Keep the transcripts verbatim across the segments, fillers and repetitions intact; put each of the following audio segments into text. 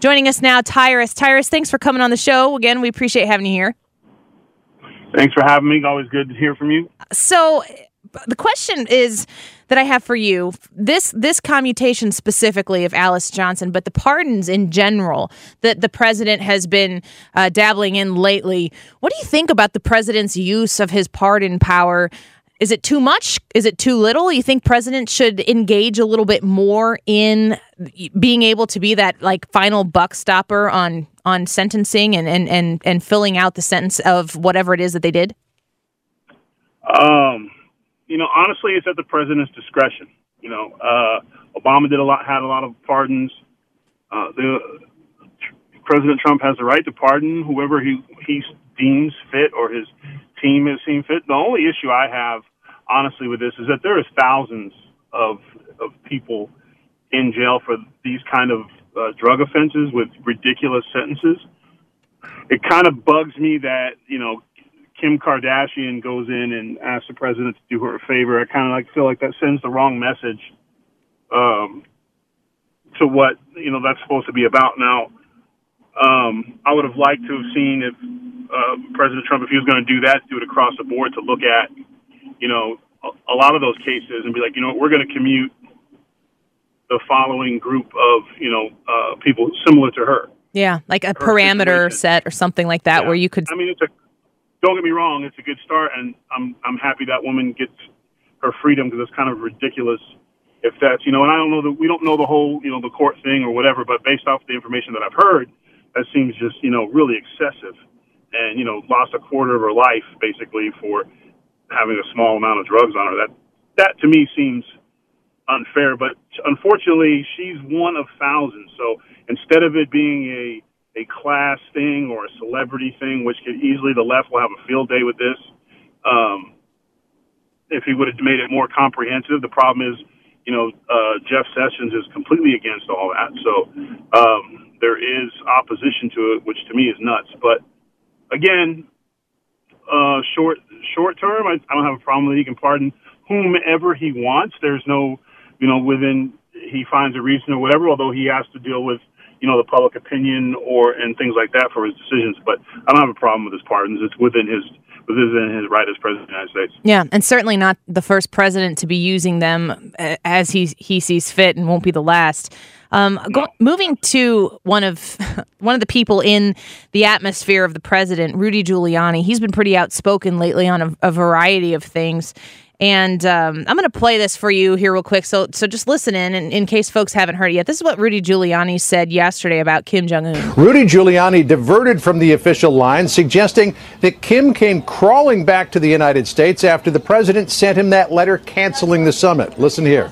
Joining us now, Tyrus. Tyrus, thanks for coming on the show. Again, we appreciate having you here. Thanks for having me. Always good to hear from you. So the question is that I have for you, this this commutation specifically of Alice Johnson, but the pardons in general that the president has been uh, dabbling in lately. What do you think about the president's use of his pardon power? Is it too much? Is it too little? You think presidents should engage a little bit more in being able to be that like final buck stopper on on sentencing and, and, and, and filling out the sentence of whatever it is that they did? Um, you know, honestly, it's at the president's discretion. You know, uh, Obama did a lot, had a lot of pardons. Uh, the President Trump has the right to pardon whoever he, he deems fit or his team has seen fit. The only issue I have, honestly, with this is that there is thousands of of people in jail for these kind of uh, drug offenses with ridiculous sentences. It kind of bugs me that, you know, Kim Kardashian goes in and asks the president to do her a favor. I kind of like feel like that sends the wrong message um, to what, you know, that's supposed to be about. Now, um, I would have liked to have seen if uh, President Trump, if he was going to do that, do it across the board to look at, you know, a, a lot of those cases and be like, you know, we're going to commute the following group of, you know, uh, people similar to her. Yeah, like a parameter set or something like that, yeah. Where you could. I mean, it's a. Don't get me wrong; it's a good start, and I'm I'm happy that woman gets her freedom because it's kind of ridiculous if that's, you know. And I don't know that we don't know the whole, you know, the court thing or whatever, but based off the information that I've heard, that seems just, you know, really excessive, and you know, lost a quarter of her life basically for having a small amount of drugs on her. That that to me seems unfair, but unfortunately, she's one of thousands. So instead of it being a a class thing or a celebrity thing, which could easily, the left will have a field day with this. Um, if he would have made it more comprehensive, the problem is, you know, uh, Jeff Sessions is completely against all that. So um, there is opposition to it, which to me is nuts. But again, uh, short short term, I, I don't have a problem that he can pardon whomever he wants. There's no, you know, within he finds a reason or whatever, although he has to deal with, you know, the public opinion or and things like that for his decisions. But I don't have a problem with his pardons. It's within his within his right as president of the United States. Yeah, and certainly not the first president to be using them as he he sees fit, and won't be the last. Um, no. go, moving to one of one of the people in the atmosphere of the president, Rudy Giuliani. He's been pretty outspoken lately on a, a variety of things. And um, I'm going to play this for you here real quick, so so just listen in, in in case folks haven't heard it yet. This is what Rudy Giuliani said yesterday about Kim Jong-un. Rudy Giuliani diverted from the official line, suggesting that Kim came crawling back to the United States after the president sent him that letter canceling the summit. Listen here.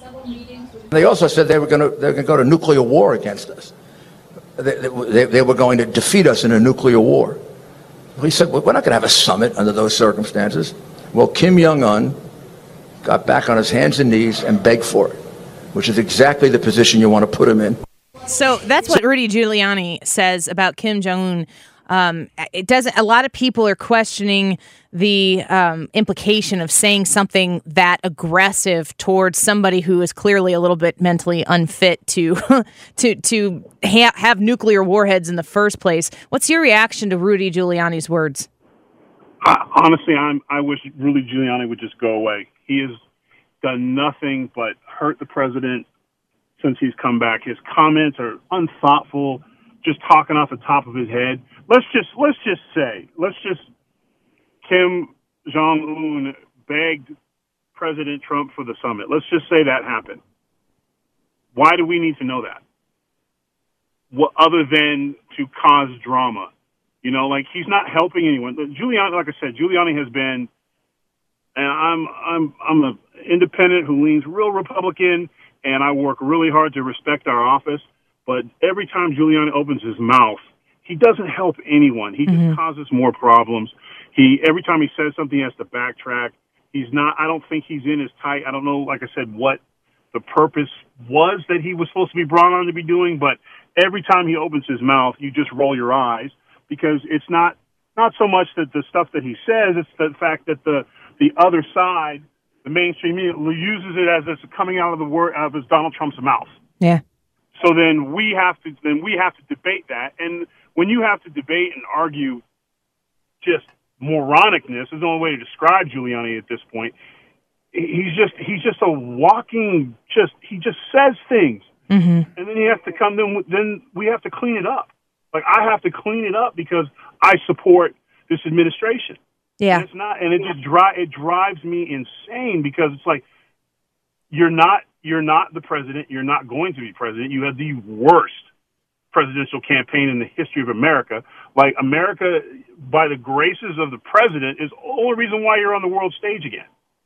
They also said they were going to they're going to go to nuclear war against us. They, they, they were going to defeat us in a nuclear war. He said, well, we're not going to have a summit under those circumstances. Well, Kim Jong-un got back on his hands and knees and begged for it, which is exactly the position you want to put him in. So that's what Rudy Giuliani says about Kim Jong-un. Um, it doesn't. A lot of people are questioning the um, implication of saying something that aggressive towards somebody who is clearly a little bit mentally unfit to to to ha- have nuclear warheads in the first place. What's your reaction to Rudy Giuliani's words? I, honestly, I'm, I wish Rudy Giuliani would just go away. He has done nothing but hurt the president since he's come back. His comments are unthoughtful, just talking off the top of his head. Let's just let's just say, let's just Kim Jong-un begged President Trump for the summit. Let's just say that happened. Why do we need to know that? What other than to cause drama? You know, like, he's not helping anyone. Giuliani, like I said, Giuliani has been, and I'm I'm I'm an independent who leans real Republican, and I work really hard to respect our office. But every time Giuliani opens his mouth, he doesn't help anyone. He mm-hmm. just causes more problems. He every time he says something, he has to backtrack. He's not. I don't think he's in as tight. I don't know, like I said, what the purpose was that he was supposed to be brought on to be doing. But every time he opens his mouth, you just roll your eyes. Because it's not not so much that the stuff that he says, it's the fact that the, the other side, the mainstream media, uses it as it's coming out of the word out of his Donald Trump's mouth. Yeah. So then we have to then we have to debate that. And when you have to debate and argue just moronicness is the only way to describe Giuliani at this point. He's just he's just a walking just he just says things, mm-hmm. and then he has to come. Then then we have to clean it up. Like I have to clean it up because I support this administration. Yeah, and it's not, and it just dri- it drives me insane because it's like you're not you're not the president. You're not going to be president. You have the worst presidential campaign in the history of America. Like America, by the graces of the president, is the only reason why you're on the world stage again.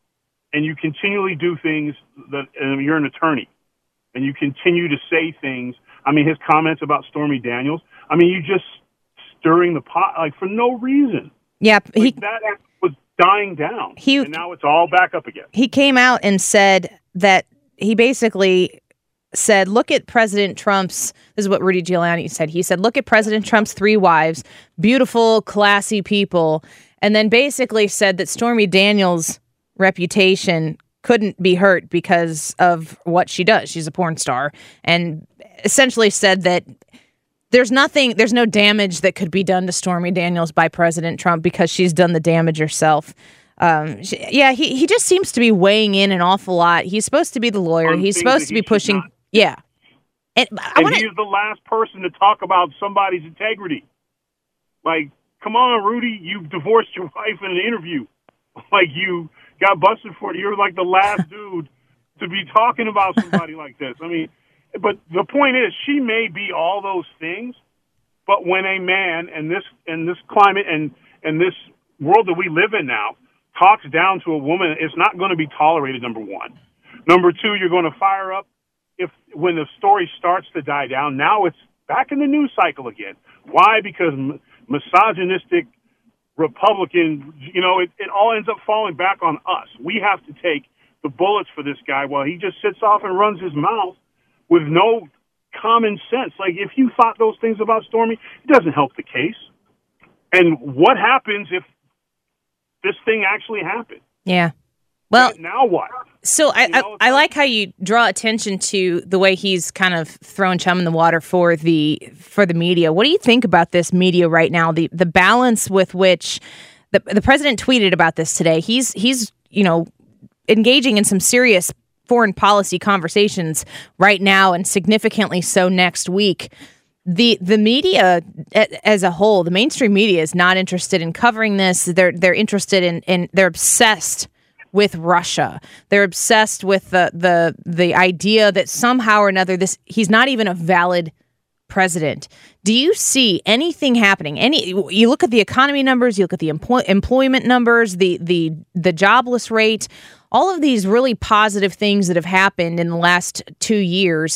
And you continually do things that, and you're an attorney, and you continue to say things. I mean, his comments about Stormy Daniels, I mean, you just stirring the pot, like, for no reason. Yeah. He, like, that was dying down, he, and now it's all back up again. He came out and said that he basically said, look at President Trump's, this is what Rudy Giuliani said. He said, look at President Trump's three wives, beautiful, classy people, and then basically said that Stormy Daniels' reputation couldn't be hurt because of what she does. She's a porn star, and essentially said that there's nothing, there's no damage that could be done to Stormy Daniels by President Trump because she's done the damage herself. Um, she, yeah, he, he just seems to be weighing in an awful lot. He's supposed to be the lawyer. He's supposed to be pushing. Not. Yeah. And, I and wanna, he is the last person to talk about somebody's integrity. Like, come on, Rudy, you've divorced your wife in an interview. Like, you got busted for it. You're like the last dude to be talking about somebody like this. I mean, but the point is, she may be all those things, but when a man in this in this climate and and this world that we live in now talks down to a woman, it's not going to be tolerated. Number one. Number two, you're going to fire up if when the story starts to die down. Now it's back in the news cycle again. Why? Because m- misogynistic Republican, you know, it, it all ends up falling back on us. We have to take the bullets for this guy while he just sits off and runs his mouth with no common sense. Like, if you thought those things about Stormy, it doesn't help the case. And what happens if this thing actually happened? Yeah. Well, and now what? So I, you know, I I like how you draw attention to the way he's kind of thrown chum in the water for the for the media. What do you think about this media right now? The the balance with which the the president tweeted about this today. He's he's you know engaging in some serious foreign policy conversations right now, and significantly so next week. The the media as a whole, the mainstream media, is not interested in covering this. They're they're interested in, in they're obsessed with Russia. They're obsessed with the the the idea that somehow or another this he's not even a valid president. Do you see anything happening? Any you look at the economy numbers, you look at the employ, employment numbers, the the the jobless rate, all of these really positive things that have happened in the last two years.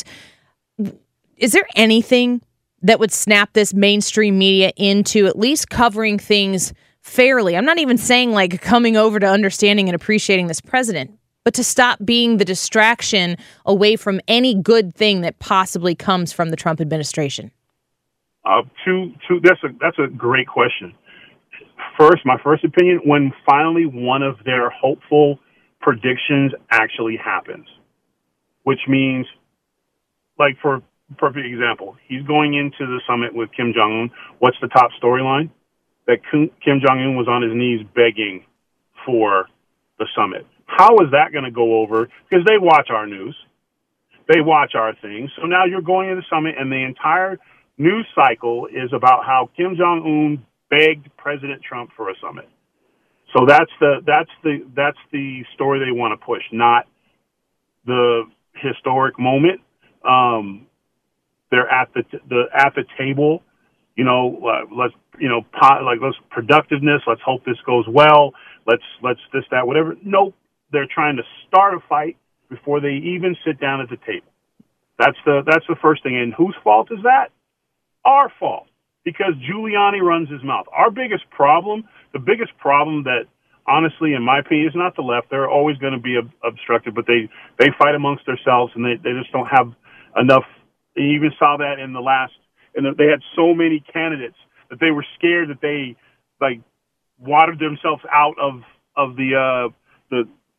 Is there anything that would snap this mainstream media into at least covering things fairly? I'm not even saying like coming over to understanding and appreciating this president, but to stop being the distraction away from any good thing that possibly comes from the Trump administration. Uh, two, two. That's a that's a great question. First, my first opinion: when finally one of their hopeful predictions actually happens, which means, like for perfect example, he's going into the summit with Kim Jong-un. What's the top storyline? That Kim Jong-un was on his knees begging for the summit. How is that going to go over? Because they watch our news. They watch our things. So now you're going to the summit, and the entire news cycle is about how Kim Jong-un begged President Trump for a summit. So that's the that's the that's the story they want to push, not the historic moment. Um, they're at the the at the table. You know, uh, let's you know, po- like let's productiveness. Let's hope this goes well. Let's let's this that whatever. Nope, they're trying to start a fight before they even sit down at the table. That's the that's the first thing. And whose fault is that? Our fault, because Giuliani runs his mouth. Our biggest problem, the biggest problem that, honestly, in my opinion, is not the left. They're always going to be ob- obstructive, but they they fight amongst themselves, and they they just don't have enough. You even saw that in the last. And they had so many candidates that they were scared that they like watered themselves out of of the uh, the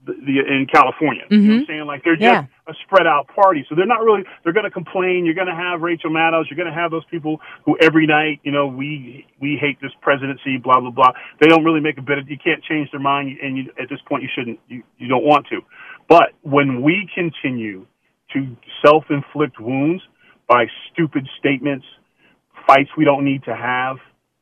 the, the in California. Mm-hmm. You know what I'm saying? Like they're just Yeah. a spread out party. So they're not really, they're going to complain. You're going to have Rachel Maddow. You're going to have those people who every night, you know, we, we hate this presidency, blah, blah, blah. They don't really make a bit of, you can't change their mind. And you, at this point, you shouldn't, you, you don't want to. But when we continue to self-inflict wounds by stupid statements, fights we don't need to have,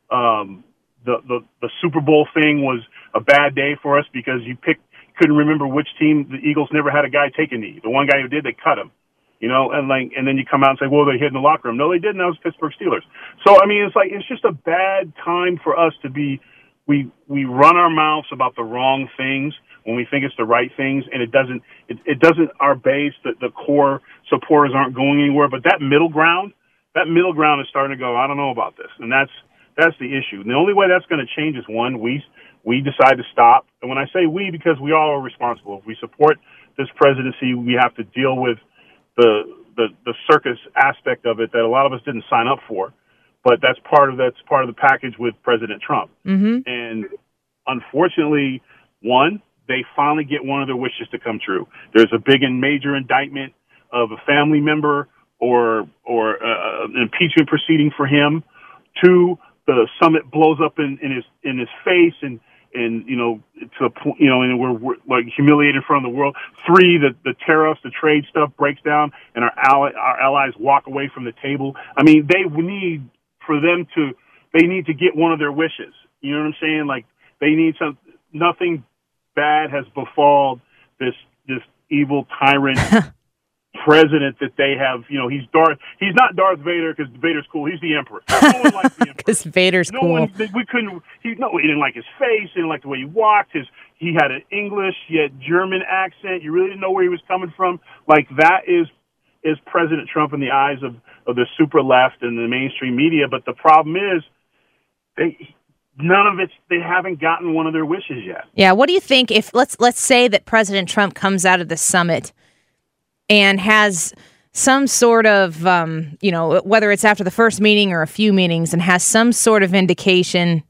um, the, the, the Super Bowl thing was a bad day for us because you picked, couldn't remember which team. The Eagles never had a guy take a knee. The one guy who did, they cut him. You know, and like, and then you come out and say, well, they hid in the locker room. No, they didn't. That was Pittsburgh Steelers. So, I mean, it's like, it's just a bad time for us to be, we, we run our mouths about the wrong things when we think it's the right things. And it doesn't, it, it doesn't, our base, the, the core supporters aren't going anywhere. But that middle ground, that middle ground is starting to go, I don't know about this. And that's, that's the issue. And the only way that's going to change is one, we, we decide to stop. And when I say we, because we all are responsible. If we support this presidency, we have to deal with the, the, the circus aspect of it that a lot of us didn't sign up for. But that's part of, that's part of the package with President Trump. Mm-hmm. And unfortunately, one, they finally get one of their wishes to come true. There's a big and major indictment of a family member or, or uh, an impeachment proceeding for him. Two, the summit blows up in, in his, in his face and, and, you know, to a point, you know, and we're, we're like humiliated in front of the world. Three, the, the tariffs, the trade stuff breaks down and our ally, our allies walk away from the table. I mean, they need for them to, they need to get one of their wishes. You know what I'm saying? Like they need some, nothing bad has befalled this, this evil tyrant president that they have. You know, he's Darth, he's not Darth Vader because Vader's cool. He's the Emperor. No one likes the Emperor. Because Vader's no cool. One, we couldn't, he, no, he didn't like his face, he didn't like the way he walked, his, he had an English yet German accent. You really didn't know where he was coming from. Like that is, is President Trump in the eyes of, of the super left and the mainstream media. But the problem is they, none of it's, they haven't gotten one of their wishes yet. Yeah. What do you think if, let's, let's say that President Trump comes out of the summit and has some sort of, um, you know, whether it's after the first meeting or a few meetings, and has some sort of indication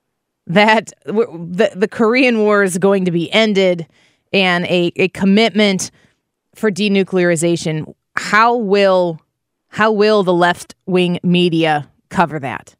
that w- the, the Korean War is going to be ended and a, a commitment for denuclearization. How will how will the left-wing media cover that?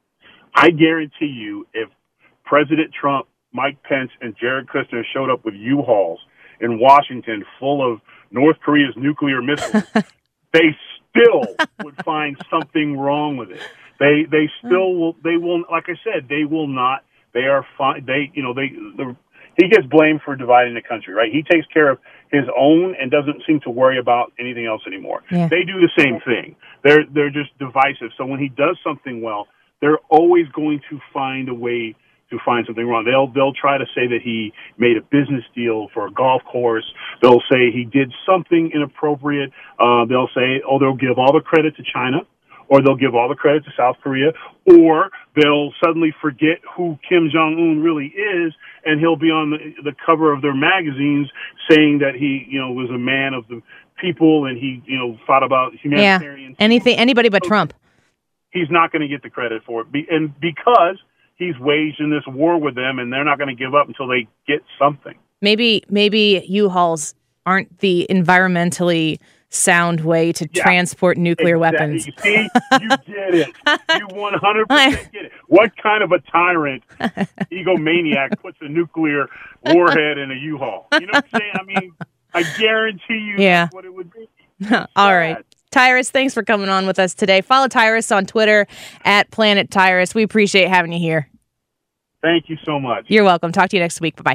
I guarantee you, if President Trump, Mike Pence, and Jared Kushner showed up with U-Hauls in Washington full of North Korea's nuclear missiles, they still would find something wrong with it. They they still will. They will. Like I said, they will not. They are fine. They you know they. The, he gets blamed for dividing the country, right? He takes care of his own and doesn't seem to worry about anything else anymore. Yeah. They do the same thing. They're they're just divisive. So when he does something well, they're always going to find a way to find something wrong. They'll they'll try to say that he made a business deal for a golf course. They'll say he did something inappropriate. Uh, they'll say, oh, they'll give all the credit to China, or they'll give all the credit to South Korea, or they'll suddenly forget who Kim Jong-un really is, and he'll be on the, the cover of their magazines saying that he, you know, was a man of the people and he, you know, thought about humanitarian. Yeah, anything, anybody but so Trump. He's not going to get the credit for it, Be, and because he's waged in this war with them, and they're not going to give up until they get something. Maybe, maybe U-Hauls aren't the environmentally sound way to yeah, transport nuclear exactly. weapons. You see, you get it. You one hundred percent get it. What kind of a tyrant, egomaniac, puts a nuclear warhead in a U-Haul? You know what I'm saying? I mean, I guarantee you yeah. that's what it would be. All right. Tyrus, thanks for coming on with us today. Follow Tyrus on Twitter at Planet Tyrus. We appreciate having you here. Thank you so much. You're welcome. Talk to you next week. Bye-bye.